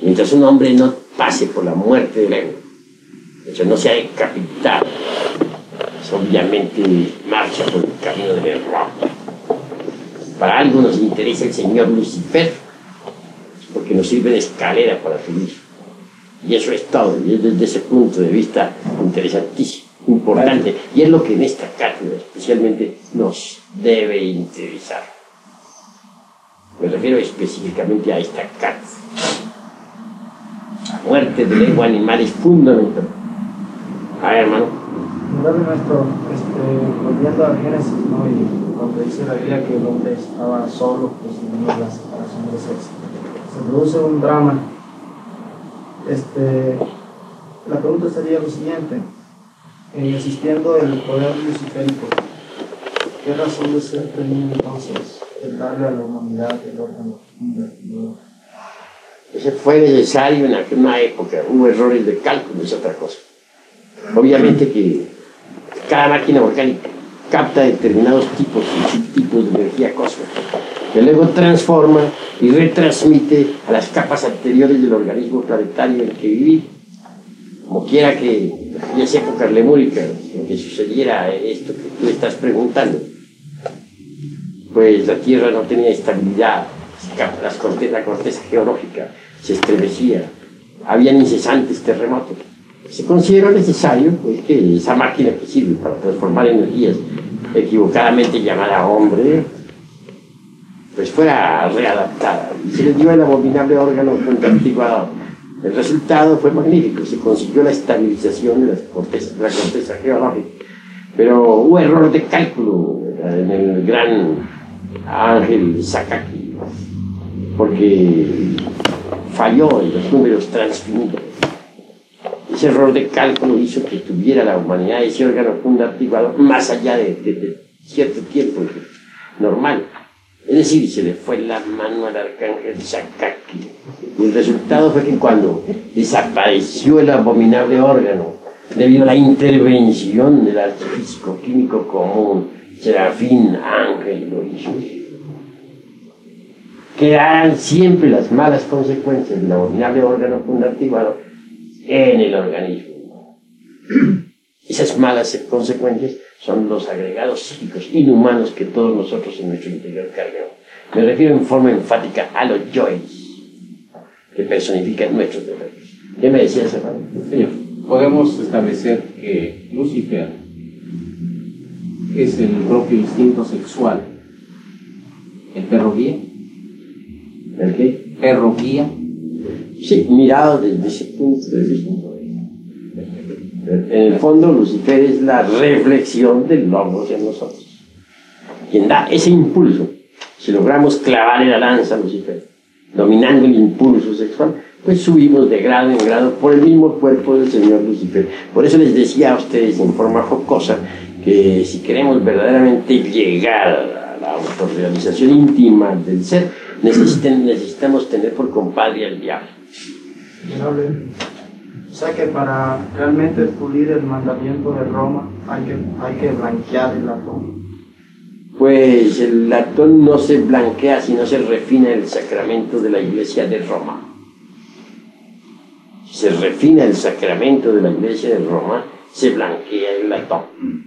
Mientras un hombre no pase por la muerte de lengua, mientras no sea decapitado, pues obviamente marcha por el camino del error. Para algo nos interesa el señor Lucifer, porque nos sirve de escalera para subir. Y eso es todo, y es desde ese punto de vista interesantísimo, importante, y es lo que en esta cátedra especialmente nos debe interesar. Me refiero específicamente a esta cátedra. La muerte de lengua animal es fundamental. A ver, hermano. Maestro, volviendo a Génesis, ¿no? Y cuando dice la Biblia que el hombre estaba solo, pues no la separación de sexo, se produce un drama. La pregunta sería lo siguiente: existiendo el poder luciférico, ¿qué razón de ser tenía entonces el darle a la humanidad el órgano invertido? Ese fue necesario en una época, hubo errores de cálculo, es otra cosa. Obviamente que cada máquina orgánica capta determinados tipos y subtipos de energía cósmica, que luego transforma y retransmite a las capas anteriores del organismo planetario en el que vivir. Como quiera que en aquellas épocas lemúricas, en que sucediera esto que tú estás preguntando, pues la Tierra no tenía estabilidad, la corteza geológica se estremecía, habían incesantes terremotos. Se consideró necesario pues, que esa máquina que sirve para transformar energías equivocadamente llamada hombre, pues fuera readaptada, y se le dio el abominable órgano contartiguador. El resultado fue magnífico, se consiguió la estabilización de la corteza geológica, pero hubo error de cálculo en el gran Ángel Sakaki, porque falló en los números transfinitos. Ese error de cálculo hizo que tuviera la humanidad ese órgano contartiguador más allá de cierto tiempo normal. Es decir, se le fue la mano al arcángel Sakaki. Y el resultado fue que cuando desapareció el abominable órgano, debido a la intervención del artifísico químico común, Serafín Ángel lo hizo. Quedarán siempre las malas consecuencias del abominable órgano contartiguador en el organismo. Esas malas consecuencias son los agregados psíquicos inhumanos que todos nosotros en nuestro interior cargamos. Me refiero en forma enfática a los yoes, que personifican nuestros defectos. ¿Qué me decías, hermano? Señor, podemos establecer que Lucifer es el propio instinto sexual. ¿El perro guía? ¿El qué? ¿Perro guía? Sí, mirado desde ese punto de vista. En el fondo, Lucifer es la reflexión del logos en nosotros. Quien da ese impulso, si logramos clavar en la lanza a Lucifer, dominando el impulso sexual, pues subimos de grado en grado por el mismo cuerpo del señor Lucifer. Por eso les decía a ustedes en forma jocosa que si queremos verdaderamente llegar a la autorrealización íntima del ser, necesitamos tener por compadre al diablo. O sea que para realmente pulir el mandamiento de Roma hay que blanquear el latón. Pues el latón no se blanquea sino se refina el sacramento de la Iglesia de Roma. Si se refina el sacramento de la Iglesia de Roma, se blanquea el latón.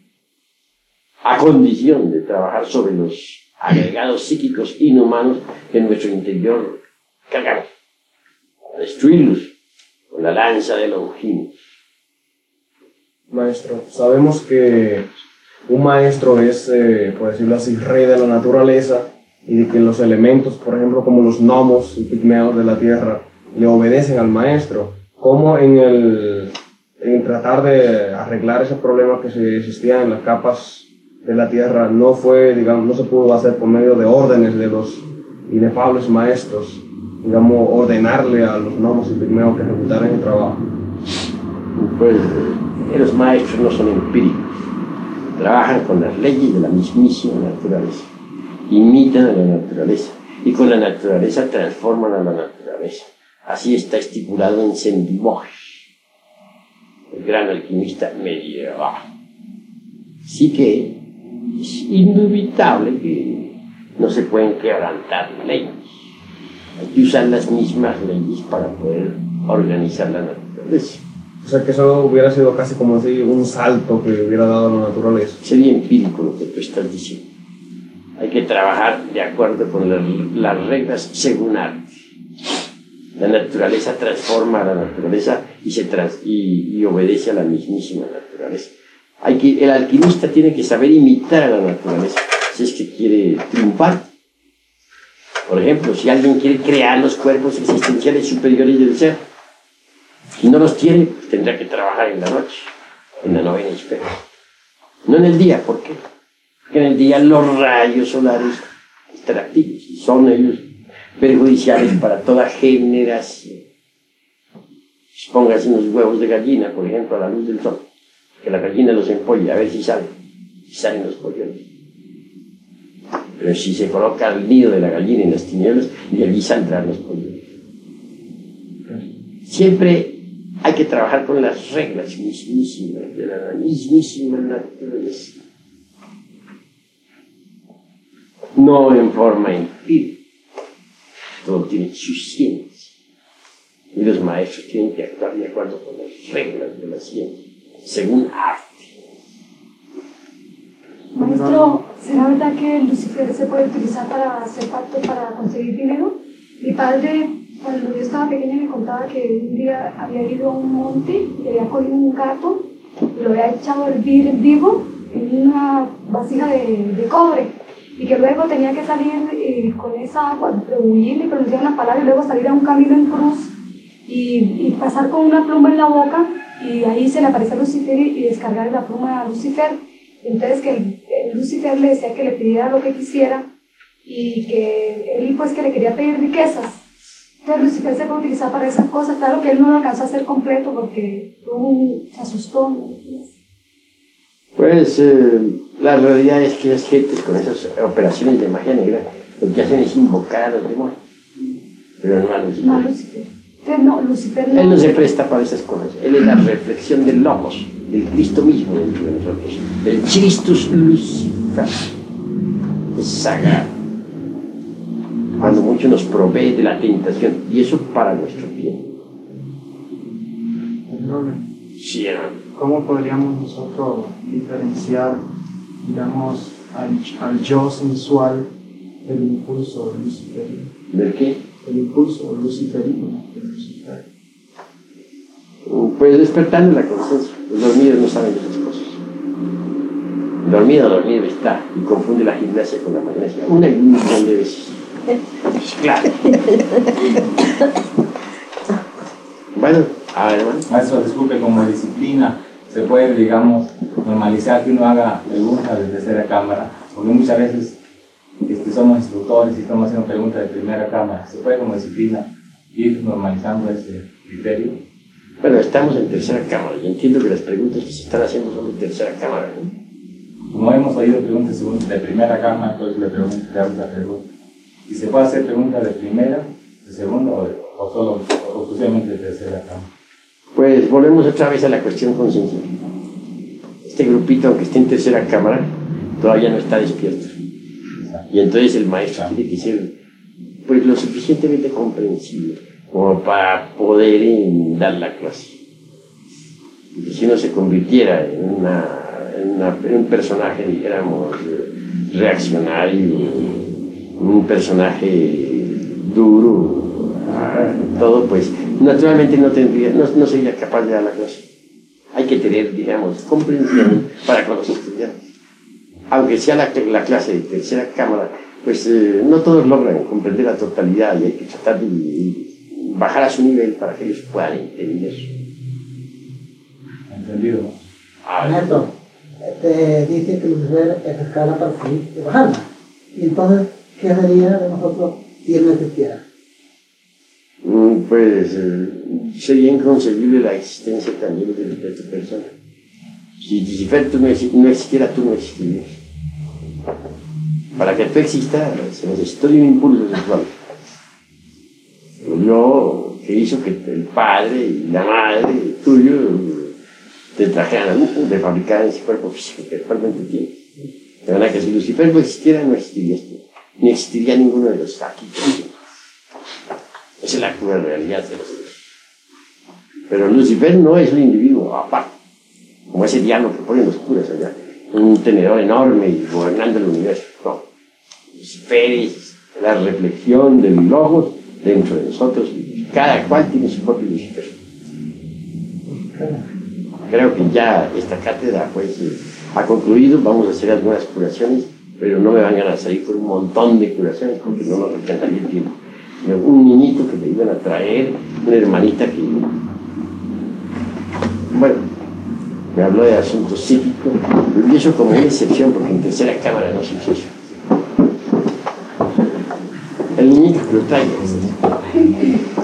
A condición de trabajar sobre los agregados psíquicos inhumanos que en nuestro interior cargamos, a destruirlos con la lanza de Longinus. Maestro, sabemos que un maestro es, por decirlo así, rey de la naturaleza, y de que los elementos, por ejemplo, como los gnomos y pigmeos de la tierra, le obedecen al maestro. ¿Cómo en tratar de arreglar ese problema que existía en las capas de la tierra no se pudo hacer por medio de órdenes de los inefables maestros, ordenarle a los gnomos y pigmeos que ejecutaran el trabajo? Pues los maestros no son empíricos, trabajan con las leyes de la mismísima naturaleza, imitan a la naturaleza y con la naturaleza transforman a la naturaleza. Así está estipulado en Saint-Diboche, el gran alquimista medieval. Así que es indubitable que no se pueden quebrantar leyes. Hay que usar las mismas leyes para poder organizar la naturaleza. O sea que eso hubiera sido casi como si un salto que hubiera dado la naturaleza. Sería empírico lo que tú estás diciendo. Hay que trabajar de acuerdo con las reglas según arte. La naturaleza transforma a la naturaleza y obedece a la mismísima naturaleza. El alquimista tiene que saber imitar a la naturaleza si es que quiere triunfar. Por ejemplo, si alguien quiere crear los cuerpos existenciales superiores del ser, si no los tiene, pues tendrá que trabajar en la noche, en la novena esfera. No en el día, ¿por qué? Porque en el día los rayos solares están activos y son ellos perjudiciales para toda generación. Póngase unos huevos de gallina, por ejemplo, a la luz del sol, que la gallina los empolle, a ver si salen los polluelos. Pero si se coloca el nido de la gallina en las tinieblas, y allí saldrán los polluelos. Siempre hay que trabajar con las reglas mismísimas de la mismísima naturaleza. No en forma empírica. Todo tiene su ciencia. Y los maestros tienen que actuar de acuerdo con las reglas de la ciencia, según arte. Maestro, ¿será verdad que Lucifer se puede utilizar para hacer pacto para conseguir dinero? Mi padre, cuando yo estaba pequeña, me contaba que un día había ido a un monte y había cogido un gato y lo había echado a hervir vivo en una vasija de cobre, y que luego tenía que salir con esa agua, rebullirle y pronunciar una palabra y luego salir a un camino en cruz y pasar con una pluma en la boca, y ahí se le aparece a Lucifer y descargar la pluma a Lucifer. Entonces que el Lucifer le decía que le pidiera lo que quisiera y que él pues que le quería pedir riquezas. Entonces Lucifer se puede utilizar para esas cosas. Claro que él no lo alcanzó a hacer completo porque se asustó, ¿no? Pues la realidad es que las gentes con esas operaciones de magia negra lo que hacen es invocar a los demonios, pero no a Lucifer. No, Lucifer. Entonces, no, Lucifer no. Él no se presta para esas cosas. Él es la reflexión del Logos, del Cristo mismo dentro de nosotros, del Christus Lucifer. Es sagrado. Cuando mucho nos provee de la tentación, y eso para nuestro bien. Sí, hermano. ¿Cómo podríamos nosotros diferenciar, digamos, al yo sensual del impulso luciferino? ¿Del qué? El impulso luciferino del Lucifer. Pues despertando la conciencia. Los dormidos no saben de esas cosas. El dormido está y confunde la gimnasia con la magnesia una y un millón de veces. Claro. Bueno, a ver, hermano. Maestro, disculpe, como disciplina, se puede, digamos, normalizar que uno haga preguntas de tercera cámara, porque muchas veces somos instructores y estamos haciendo preguntas de primera cámara. ¿Se puede como disciplina ir normalizando ese criterio? Bueno, estamos en tercera cámara. Yo entiendo que las preguntas que se están haciendo son de tercera cámara, ¿no? Como hemos oído preguntas de primera cámara, entonces le hago la pregunta. ¿Y se puede hacer preguntas de primera, de segunda o solo o exclusivamente de tercera cámara? Pues volvemos otra vez a la cuestión consciente. Este grupito, aunque esté en tercera cámara, todavía no está despierto. Y entonces el maestro tiene que ser pues lo suficientemente comprensible como para poder dar la clase. Porque si no se convirtiera en un personaje, dijéramos, reaccionario, un personaje duro, todo, pues naturalmente no sería capaz de dar la clase. Hay que tener, digamos, comprensión para con los estudiantes. Aunque sea la clase de tercera cámara, pues no todos logran comprender la totalidad y hay que tratar de bajar a su nivel para que ellos puedan entender. ¿Entendido? Maestro, dice que Lucifer es escala para subir y bajarla. Y entonces, ¿qué sería de nosotros si él no existiera? Pues sería inconcebible la existencia también de tu persona. Si Lucifer no existiera, tú no existirías. Para que tú existas, se necesitó de un impulso sexual. Yo, que hizo que el padre y la madre tuyo te trajeran al mundo, te fabricaran ese cuerpo físico que actualmente tienes. De verdad que si Lucifer no existiera, no existirías tú. Ni existiría ninguno de los aquí. Esa es la cruel realidad de los hijos. Pero Lucifer no es un individuo aparte, como ese diablo que ponen los curas allá, un tenedor enorme y gobernando el universo. No. Lucifer es la reflexión del Logos dentro de nosotros y cada cual tiene su propio Lucifer. Creo que ya esta cátedra pues, ha concluido, vamos a hacer algunas curaciones, pero no me van a salir por un montón de curaciones porque no nos alcanzaría el tiempo. Un niñito que le iban a traer, una hermanita que, bueno, me habló de asuntos psíquicos, y eso como una excepción porque en tercera cámara no se hizo eso. El niñito que lo traiga.